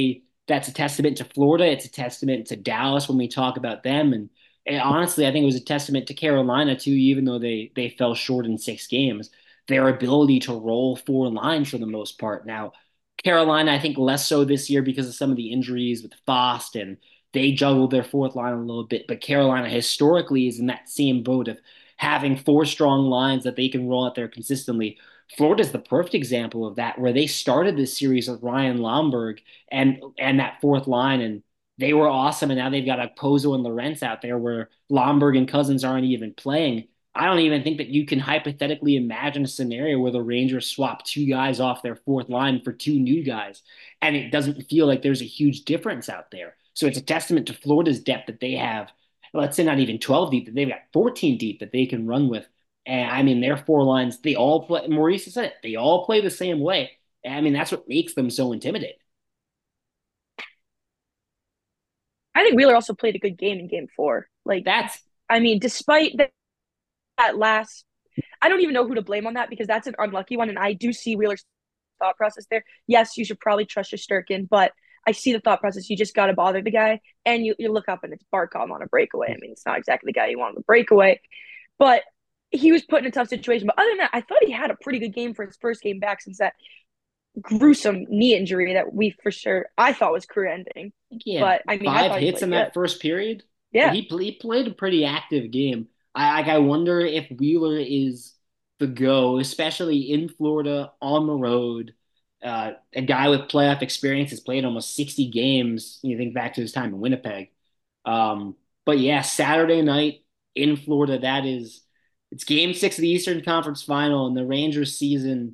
that's a testament to Florida. It's a testament to Dallas when we talk about them. And, and honestly, I think it was a testament to Carolina too, even though they they fell short in six games. Their ability to roll four lines for the most part. Now, Carolina, I think less so this year because of some of the injuries with Fost, and they juggled their fourth line a little bit. But Carolina historically is in that same boat of having four strong lines that they can roll out there consistently. Florida's the perfect example of that, where they started this series with Ryan Lomberg and and that fourth line, and they were awesome. And now they've got Okposo and Lorentz out there, where Lomberg and Cousins aren't even playing. I don't even think that you can hypothetically imagine a scenario where the Rangers swap two guys off their fourth line for two new guys, and it doesn't feel like there's a huge difference out there. So it's a testament to Florida's depth that they have. Let's say not even twelve deep, that they've got fourteen deep that they can run with. And I mean, their four lines, they all play. Maurice said it. They all play the same way. And I mean, that's what makes them so intimidating. I think Wheeler also played a good game in game four. Like, That's I mean, despite that, that last, I don't even know who to blame on that because that's an unlucky one. And I do see Wheeler's thought process there. Yes, you should probably trust your Sturkin, but I see the thought process. You just got to bother the guy. And you, you look up and it's Barkov on a breakaway. I mean, it's not exactly the guy you want on the breakaway, but he was put in a tough situation. But other than that, I thought he had a pretty good game for his first game back since that gruesome knee injury that we for sure I thought was career ending. He had But I mean, I five thought he hits played in good. that first period. Yeah. He, he played a pretty active game. I like. I wonder if Wheeler is the go, especially in Florida on the road. Uh, a guy with playoff experience has played almost sixty games. You think back to his time in Winnipeg. Um, but yeah, Saturday night in Florida, that is it's game six of the Eastern Conference Final, and the Rangers season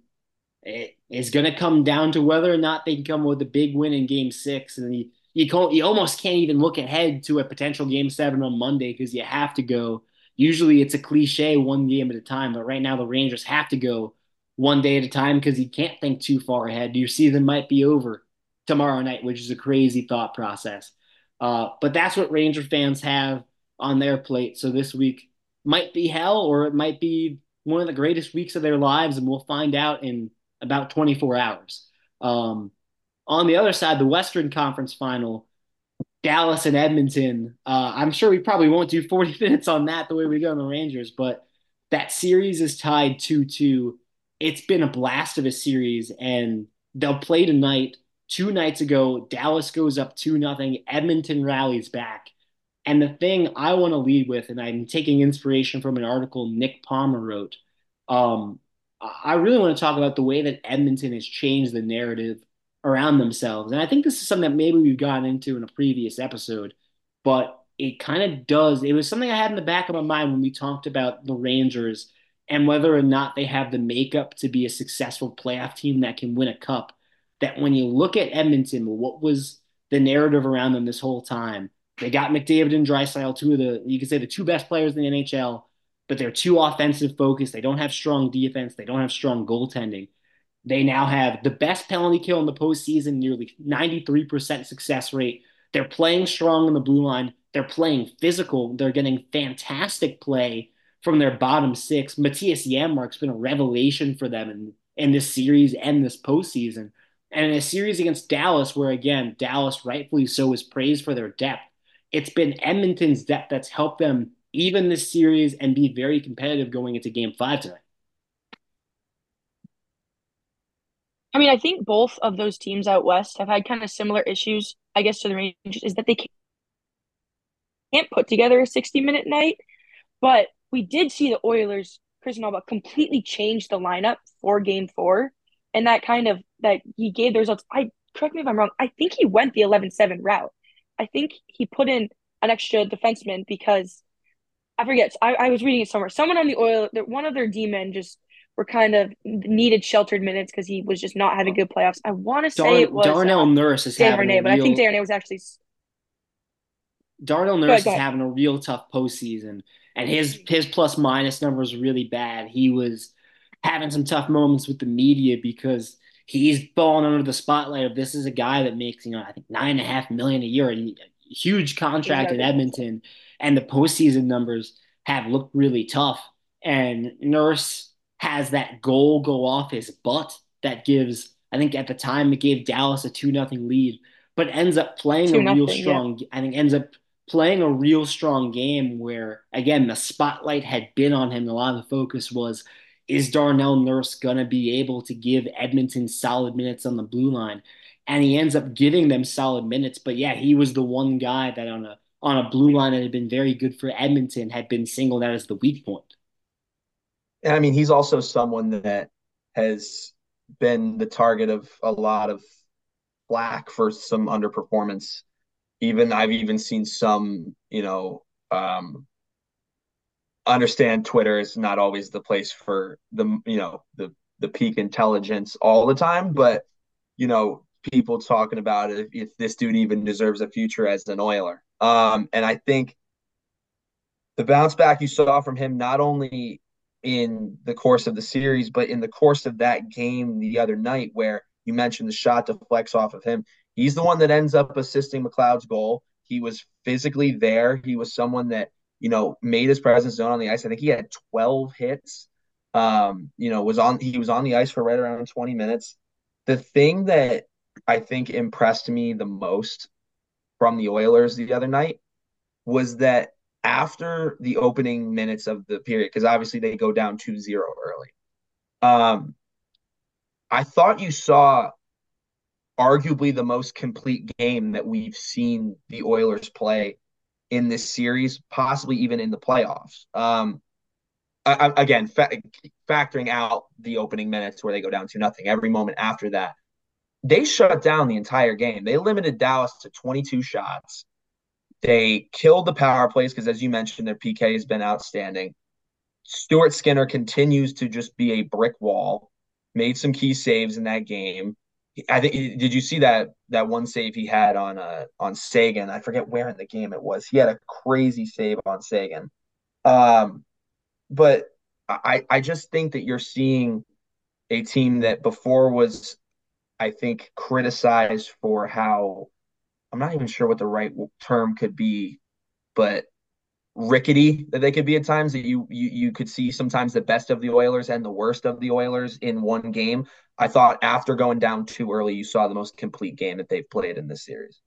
it is going to come down to whether or not they can come with a big win in Game Six, and you you, can't, you almost can't even look ahead to a potential Game Seven on Monday because you have to go. Usually, it's a cliche, one game at a time, but right now the Rangers have to go one day at a time because you can't think too far ahead. Your season might be over tomorrow night, which is a crazy thought process. Uh, but that's what Ranger fans have on their plate. So this week might be hell, or it might be one of the greatest weeks of their lives, and we'll find out in about twenty-four hours. Um, on the other side, the Western Conference Final, Dallas and Edmonton. Uh, I'm sure we probably won't do forty minutes on that the way we go on the Rangers, but that series is tied two two. It's been a blast of a series, and they'll play tonight. Two nights ago, Dallas goes up two nothing. Edmonton rallies back. And the thing I want to lead with, and I'm taking inspiration from an article Nick Palmer wrote, um, I really want to talk about the way that Edmonton has changed the narrative around themselves. And I think this is something that maybe we've gotten into in a previous episode, but it kind of does. It was something I had in the back of my mind when we talked about the Rangers and whether or not they have the makeup to be a successful playoff team that can win a cup. That when you look at Edmonton, what was the narrative around them this whole time? They got McDavid and Draisaitl, two of the, you could say the two best players in the N H L, but they're too offensive focused. They don't have strong defense. They don't have strong goaltending. They now have the best penalty kill in the postseason, nearly ninety-three percent success rate. They're playing strong in the blue line. They're playing physical. They're getting fantastic play from their bottom six. Matthias Janmark's been a revelation for them in, in this series and this postseason. And in a series against Dallas, where again, Dallas rightfully so is praised for their depth, it's been Edmonton's depth that's helped them even this series and be very competitive going into game five tonight. I mean, I think both of those teams out west have had kind of similar issues, I guess, to the Rangers, is that they can't put together a sixty minute night. But we did see the Oilers, Chris Nalba, completely change the lineup for game four. And that kind of, that he gave the results. I correct me if I'm wrong. I think he went the eleven seven route. I think he put in an extra defenseman because I forget. I, I was reading it somewhere. Someone on the Oil, one of their D men just were kind of needed sheltered minutes because he was just not having good playoffs. I want to say Dar- it was Darnell uh, Nurse is having Darnay, a but I think real Darnay was actually. Darnell Go Nurse ahead, go is ahead. having a real tough postseason, and his his plus minus number is really bad. He was having some tough moments with the media because he's fallen under the spotlight of this is a guy that makes, you know, I think nine and a half million a year, a huge contract in Edmonton, and the postseason numbers have looked really tough. And Nurse has that goal go off his butt that gives, I think at the time it gave Dallas a two nothing lead. but ends up playing a Two real nothing. Yeah. strong, I think ends up playing a real strong game where, again, the spotlight had been on him. A lot of the focus was, is Darnell Nurse going to be able to give Edmonton solid minutes on the blue line? And he ends up giving them solid minutes. But yeah, he was the one guy that on a on a blue line that had been very good for Edmonton had been singled out as the weak point. And I mean, he's also someone that has been the target of a lot of flack for some underperformance. Even I've even seen some, you know, um, understand Twitter is not always the place for the, you know, the the peak intelligence all the time, but you know, people talking about if, if this dude even deserves a future as an Oiler. Um, and I think the bounce back you saw from him not only in the course of the series, but in the course of that game the other night, where you mentioned the shot deflects off of him. He's the one that ends up assisting McLeod's goal. He was physically there. He was someone that, you know, made his presence known on the ice. I think he had twelve hits. Um, you know, was on he was on the ice for right around twenty minutes. The thing that I think impressed me the most from the Oilers the other night was that after the opening minutes of the period, because obviously they go down two zero early, um, I thought you saw arguably the most complete game that we've seen the Oilers play in this series, possibly even in the playoffs. Um, I, I, again, fa- factoring out the opening minutes where they go down to nothing, every moment after that, they shut down the entire game. They limited Dallas to twenty-two shots. They killed the power plays because, as you mentioned, their P K has been outstanding. Stuart Skinner continues to just be a brick wall. Made some key saves in that game. I think. Did you see that that one save he had on uh on Sagan? I forget where in the game it was. He had a crazy save on Sagan. Um, but I I just think that you're seeing a team that before was, I think, criticized for how, I'm not even sure what the right term could be, but rickety that they could be at times, that you you you could see sometimes the best of the Oilers and the worst of the Oilers in one game. I thought after going down too early, you saw the most complete game that they've played in this series.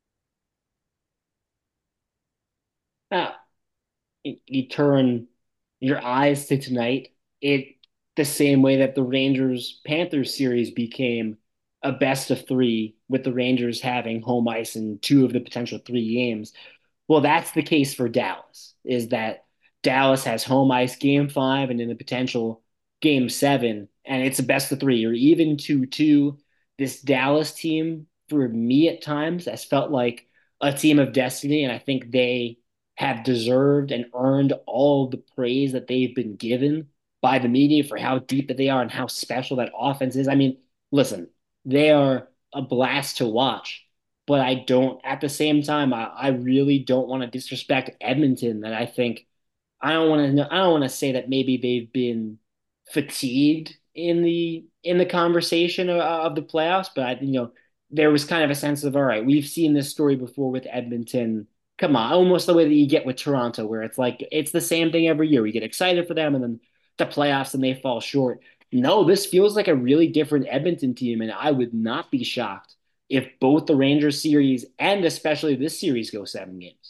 Now, you, you turn your eyes to tonight, it the same way that the Rangers Panthers series became a best of three, with the Rangers having home ice in two of the potential three games. Well, that's the case for Dallas, is that Dallas has home ice game five and in the potential game seven, and it's a best of three or even two two. This Dallas team, for me at times, has felt like a team of destiny, and I think they have deserved and earned all the praise that they've been given by the media for how deep that they are and how special that offense is. I mean, listen, they are a blast to watch, but I don't, at the same time, I, I really don't want to disrespect Edmonton. That I think I don't want to I don't want to say that maybe they've been fatigued in the in the conversation of, of the playoffs, but I, you know, there was kind of a sense of, all right, we've seen this story before with Edmonton. Come on, almost the way that you get with Toronto, where it's like it's the same thing every year. We get excited for them, and then the playoffs, and they fall short. No, this feels like a really different Edmonton team, and I would not be shocked if both the Rangers series and especially this series go seven games.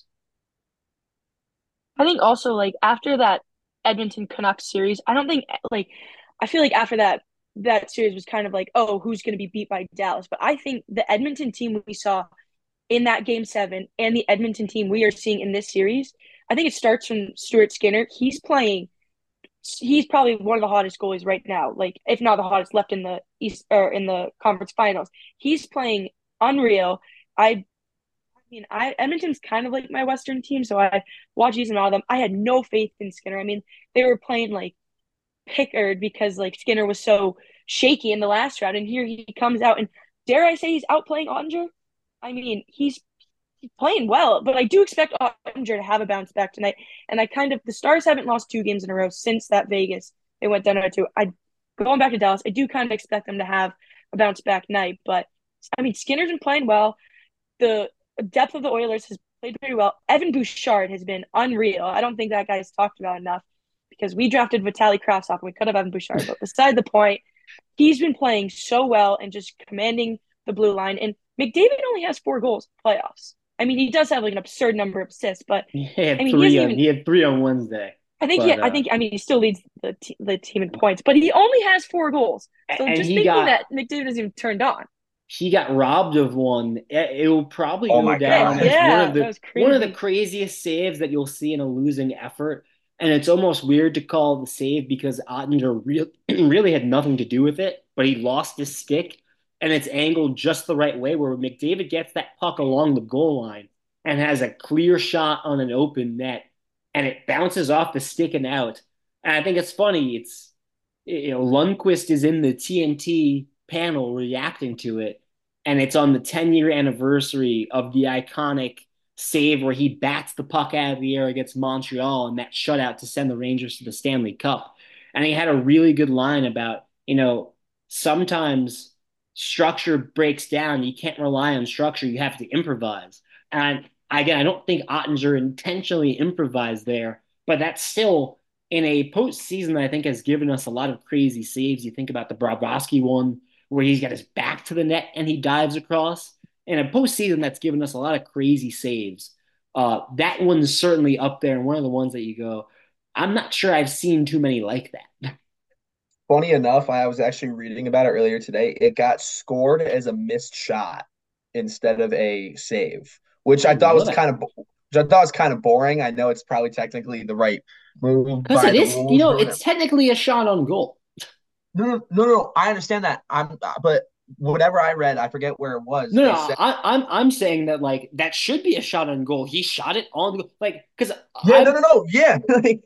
I think also like after that Edmonton Canucks series, I don't think like I feel like after that that series was kind of like, oh, who's going to be beat by Dallas? But I think the Edmonton team we saw in that game seven and the Edmonton team we are seeing in this series, I think it starts from Stuart Skinner. He's playing he's probably one of the hottest goalies right now, like if not the hottest left in the East or in the conference finals. He's playing unreal. I I mean, I Edmonton's kind of like my Western team, so I watched these and all of them. I had no faith in Skinner. I mean, they were playing like Pickard because like Skinner was so shaky in the last round, and here he comes out and dare I say he's outplaying Ottinger? I mean, he's he's playing well, but I do expect Ottinger to have a bounce back tonight. And I kind of the Stars haven't lost two games in a row since that Vegas they went down to two. I going back to Dallas, I do kind of expect them to have a bounce back night, but I mean Skinner's been playing well. The depth of the Oilers has played very well. Evan Bouchard has been unreal. I don't think that guy's talked about enough because we drafted Vitaly Kravtsov and we could have Evan Bouchard. But beside the point, he's been playing so well and just commanding the blue line. And McDavid only has four goals in the playoffs. I mean, he does have like an absurd number of assists, but He I had mean, he three hasn't on even. he had three on Wednesday, I think he. but I uh, think. I mean, he still leads the t- the team in points, but he only has four goals. So and just he thinking got that McDavid isn't even turned on. he got robbed of one. It, it will probably Oh go my Yeah, down God. as one of yeah, that the was one of the crazy. craziest saves that you'll see in a losing effort. And it's almost weird to call the save because Ottinger real, really had nothing to do with it, but he lost his stick and it's angled just the right way where McDavid gets that puck along the goal line and has a clear shot on an open net and it bounces off the stick and out. And I think it's funny. It's you know, Lundqvist is in the T N T panel reacting to it, and it's on the ten year anniversary of the iconic save where he bats the puck out of the air against Montreal and that shutout to send the Rangers to the Stanley Cup. And he had a really good line about, you know, sometimes structure breaks down. You can't rely on structure. You have to improvise. And again, I don't think Ottinger intentionally improvised there, but that's still in a postseason that I think has given us a lot of crazy saves. You think about the Bobrovsky one where he's got his back to the net and he dives across. In a postseason that's given us a lot of crazy saves. Uh, that one's certainly up there and one of the ones that you go, I'm not sure I've seen too many like that. Funny enough, I was actually reading about it earlier today. It got scored as a missed shot instead of a save, which I I didn't thought know was that. kind of which I thought was kind of boring. I know it's probably technically the right move Because by it the is, you rules know, or whatever. it's technically a shot on goal. No, no, no, no. I understand that. I'm, but whatever I read, I forget where it was. No, no, They said, I, I'm I'm saying that like that should be a shot on goal. He shot it on the goal, like because yeah, no, I no, no, yeah. Like,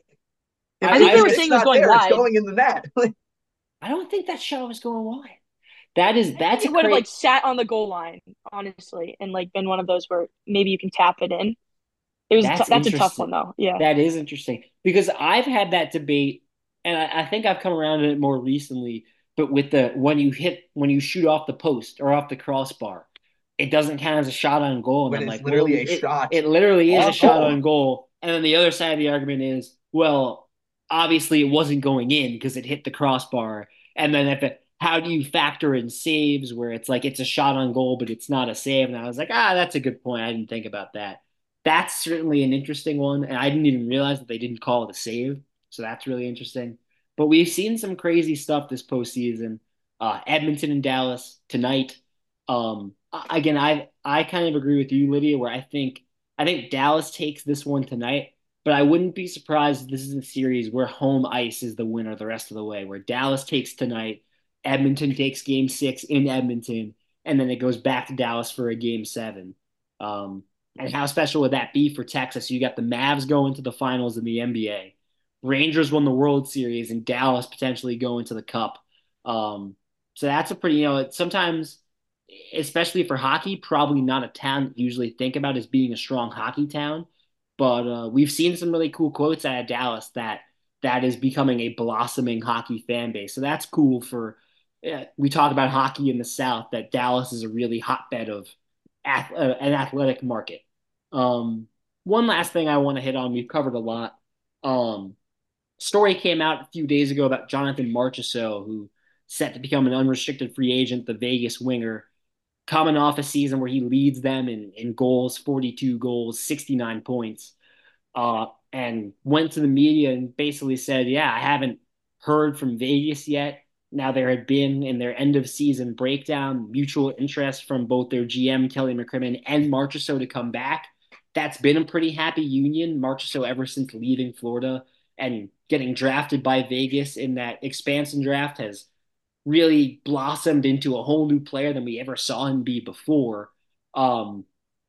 if I I the think I they were if just it's saying it was not going there, it's wide. going in the net. Like, I don't think that shot was going wide. That is I think that's a it would have great like sat on the goal line, honestly, and like been one of those where maybe you can tap it in. It was a t- That's that's a tough interesting. one though. Yeah. That is interesting because I've had that debate, and I, I think I've come around to it more recently. But with the when you hit when you shoot off the post or off the crossbar, it doesn't count as a shot on goal. And when I'm it's like, well, literally a it shot it literally is a on shot goal. on goal. And then the other side of the argument is, well, obviously it wasn't going in because it hit the crossbar. And then if it, how do you factor in saves where it's like it's a shot on goal, but it's not a save? And I was like, ah, that's a good point. I didn't think about that. That's certainly an interesting one, and I didn't even realize that they didn't call it a save. So that's really interesting. But we've seen some crazy stuff this postseason. Uh, Edmonton and Dallas tonight. Um, again, I I kind of agree with you, Lydia, where I think I think Dallas takes this one tonight, but I wouldn't be surprised if this is a series where home ice is the winner the rest of the way, where Dallas takes tonight, Edmonton takes game six in Edmonton, and then it goes back to Dallas for a game seven. Um, and how special would that be for Texas? You got the Mavs going to the finals in the N B A. Rangers won the World Series, and Dallas potentially going to the Cup. Um, so that's a pretty, you know, sometimes, especially for hockey, probably not a town you usually think about as being a strong hockey town. But uh, we've seen some really cool quotes out of Dallas that that is becoming a blossoming hockey fan base. So that's cool for. Uh, we talk about hockey in the South that Dallas is a really hotbed of ath- uh, an athletic market. Um, One last thing I want to hit on, we've covered a lot. Um, Story came out a few days ago about Jonathan Marchessault, who set to become an unrestricted free agent, the Vegas winger, coming off a season where he leads them in, in goals, forty-two goals, sixty-nine points, uh, and went to the media and basically said, yeah, I haven't heard from Vegas yet. Now, there had been in their end of season breakdown mutual interest from both their G M, Kelly McCrimmon, and Marchessault to come back. That's been a pretty happy union, Marchessault, ever since leaving Florida and getting drafted by Vegas in that expansion draft has really blossomed into a whole new player than we ever saw him be before. Um,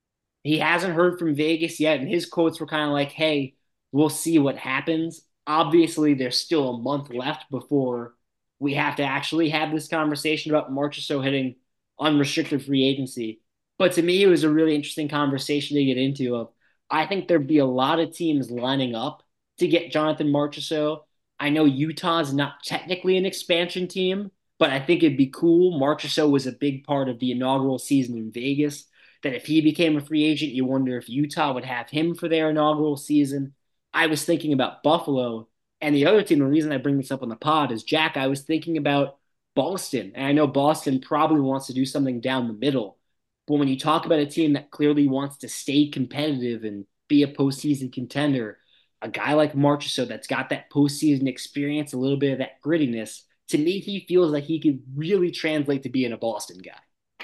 he hasn't heard from Vegas yet, and his quotes were kind of like, "Hey, we'll see what happens." Obviously, there's still a month left before we have to actually have this conversation about Marchessault hitting unrestricted free agency. But to me, it was a really interesting conversation to get into. Of I think there'd be a lot of teams lining up to get Jonathan Marchessault. I know Utah's not technically an expansion team, but I think it'd be cool. Marchessault was a big part of the inaugural season in Vegas that if he became a free agent, you wonder if Utah would have him for their inaugural season. I was thinking about Buffalo and the other team. The reason I bring this up on the pod is Jack. I was thinking about Boston, and I know Boston probably wants to do something down the middle. But when you talk about a team that clearly wants to stay competitive and be a postseason contender, a guy like Marchessault that's got that postseason experience, a little bit of that grittiness, to me, he feels like he could really translate to being a Boston guy.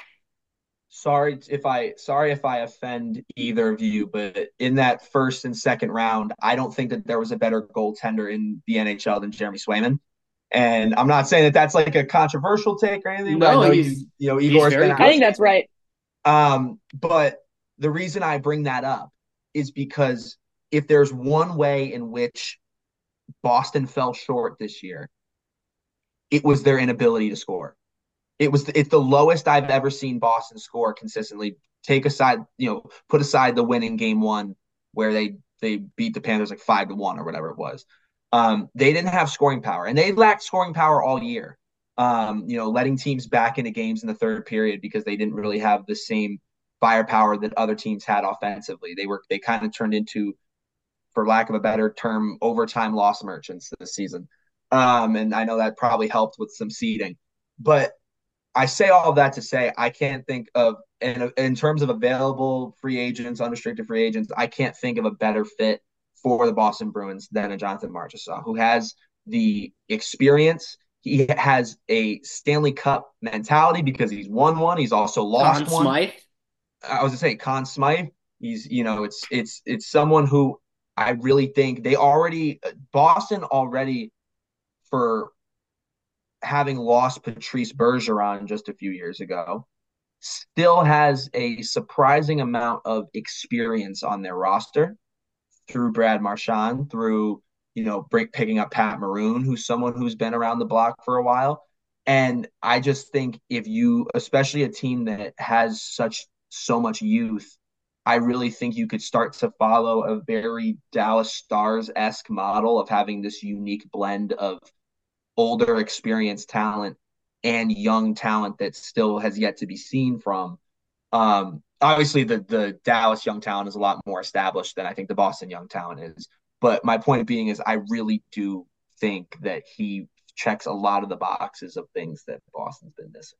Sorry if I sorry if I offend either of you, but in that first and second round, I don't think that there was a better goaltender in the N H L than Jeremy Swayman. And I'm not saying that that's like a controversial take or anything, but I No, know he's you you know he's Igor's been very out. I think good. that's right. Um, but the reason I bring that up is because if there's one way in which Boston fell short this year, it was their inability to score. It was it's the lowest I've ever seen Boston score consistently. Take aside, you know, put aside the win in game one where they they beat the Panthers like five to one or whatever it was. Um, they didn't have scoring power, and they lacked scoring power all year. Um, you know, letting teams back into games in the third period because they didn't really have the same firepower that other teams had offensively. They were they kind of turned into, for lack of a better term, overtime loss merchants this season. Um, and I know that probably helped with some seeding, but I say all of that to say I can't think of in, in terms of available free agents, unrestricted free agents, I can't think of a better fit for the Boston Bruins than a Jonathan Marchessault, who has the experience. He has a Stanley Cup mentality because he's won one. He's also Conn lost one. Smythe. I was gonna say Conn Smythe. He's you know it's it's it's someone who I really think they already Boston already for having lost Patrice Bergeron just a few years ago, still has a surprising amount of experience on their roster through Brad Marchand, through, you know, break, picking up Pat Maroon, who's someone who's been around the block for a while. And I just think if you, especially a team that has such, so much youth, I really think you could start to follow a very Dallas Stars-esque model of having this unique blend of older, experienced talent and young talent that still has yet to be seen from. Um, obviously, the the Dallas young talent is a lot more established than I think the Boston young talent is. But my point being is, I really do think that he checks a lot of the boxes of things that Boston's been missing.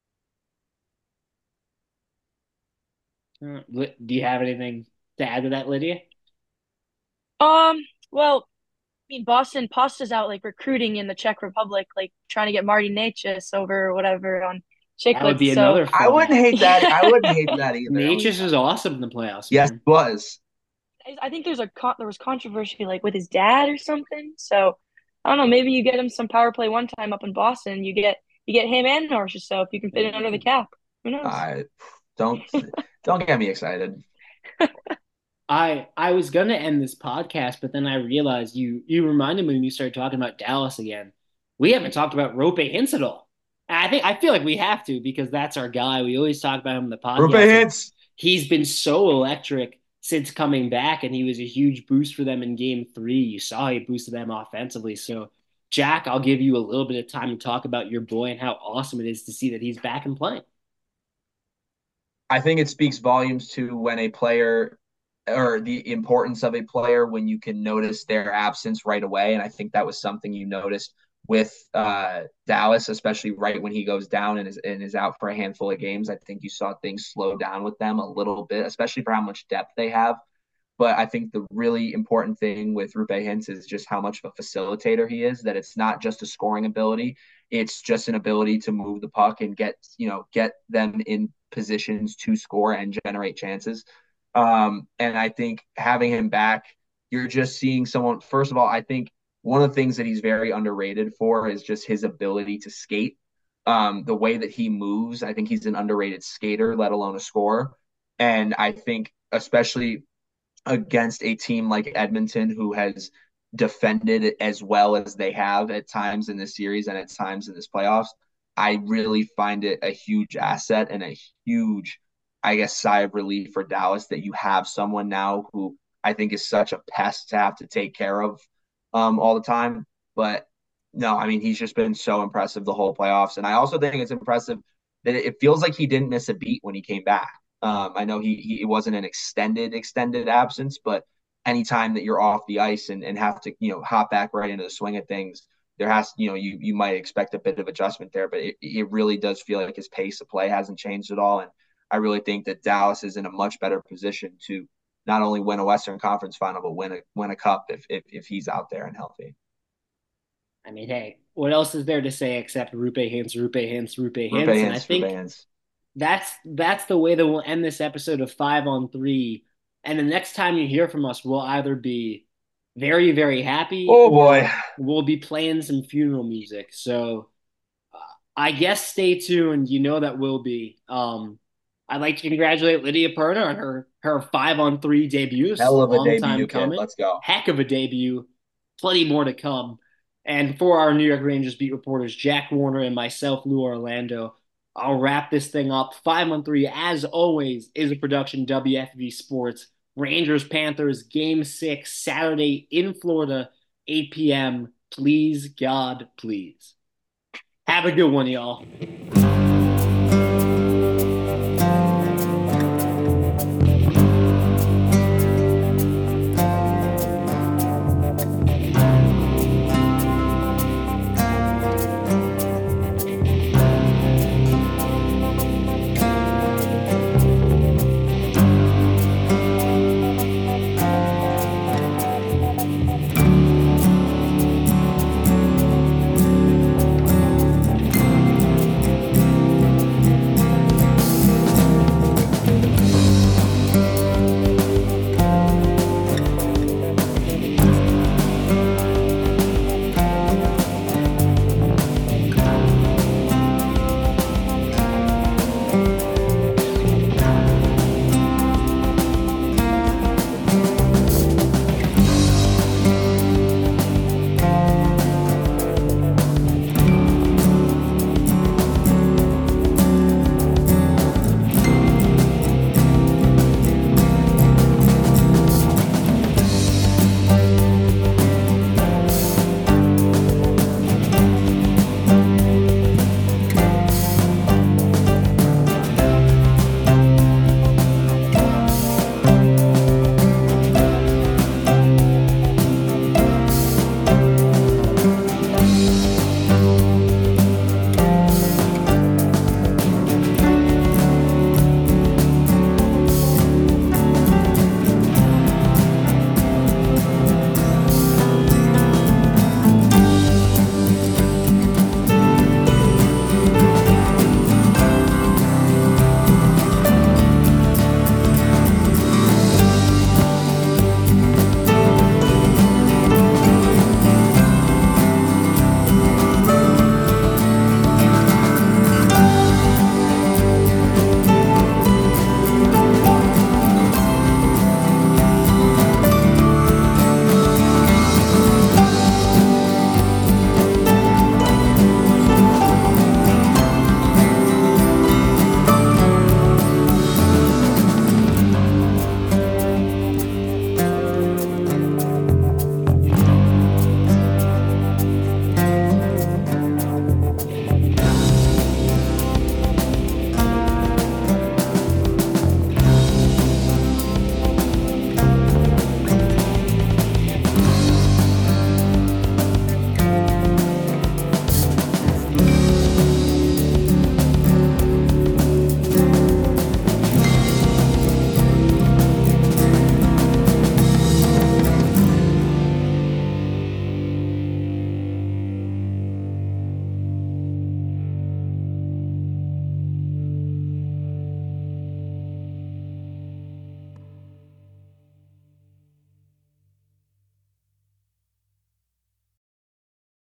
Uh, Do you have anything to add to that, Lydia? Um, well, I mean, Boston Pasta's out like recruiting in the Czech Republic, like trying to get Marty Necas over or whatever on That would Chicklets. be So another I fun wouldn't ad. hate that. I wouldn't hate that either. Nature's is awesome in the playoffs, Yes, it man. was. I think there's a con there was controversy like with his dad or something. So I don't know. Maybe you get him some power play one time up in Boston. You get you get him and Norris. So if you can fit it under the cap, who knows? I don't don't get me excited. I I was gonna end this podcast, but then I realized you you reminded me when you started talking about Dallas again. We haven't talked about Rope Hintz at all. And I think I feel like we have to because that's our guy. We always talk about him in the Rupe podcast. and Hintz. He's been so electric since coming back, and he was a huge boost for them in game three. You saw he boosted them offensively. So, Jack, I'll give you a little bit of time to talk about your boy and how awesome it is to see that he's back and playing. I think it speaks volumes to when a player or the importance of a player when you can notice their absence right away. And I think that was something you noticed with uh, Dallas, especially right when he goes down and is, and is out for a handful of games. I think you saw things slow down with them a little bit, especially for how much depth they have. But I think the really important thing with Rupe Hintz is just how much of a facilitator he is, that it's not just a scoring ability. It's just an ability to move the puck and get, you know, get them in positions to score and generate chances. Um, and I think having him back, you're just seeing someone, first of all, I think one of the things that he's very underrated for is just his ability to skate. Um, the way that he moves, I think he's an underrated skater, let alone a scorer. And I think, especially against a team like Edmonton, who has defended as well as they have at times in this series and at times in this playoffs, I really find it a huge asset and a huge, I guess, sigh of relief for Dallas that you have someone now who I think is such a pest to have to take care of um, all the time. But no, I mean, he's just been so impressive the whole playoffs. And I also think it's impressive that it feels like he didn't miss a beat when he came back. Um, I know he, he it wasn't an extended extended absence, but anytime that you're off the ice and, and have to you know hop back right into the swing of things, there has you know you you might expect a bit of adjustment there, but it, it really does feel like his pace of play hasn't changed at all. And I really think that Dallas is in a much better position to not only win a Western Conference final, but win a win a cup if if, if he's out there and healthy. I mean, hey, what else is there to say except Rupe Hintz, Rupe Hintz, Rupe Rupe Hintz? And I Hintz, Rupe think Hintz. that's that's the way that we'll end this episode of Five on Three. And the next time you hear from us, we'll either be very, very happy, Oh or boy, we'll be playing some funeral music. So uh, I guess stay tuned. You know that will be. Um, I'd like to congratulate Lydia Perna on her her five on three debut. This is a hell of a long time debut, kid. coming. Let's go. Heck of a debut. Plenty more to come. And for our New York Rangers beat reporters, Jack Warner and myself, Lou Orlando, I'll wrap this thing up. Five on Three, as always, is a production W F V Sports. Rangers Panthers game six Saturday in Florida, eight p.m. Please, God, please. Have a good one, y'all.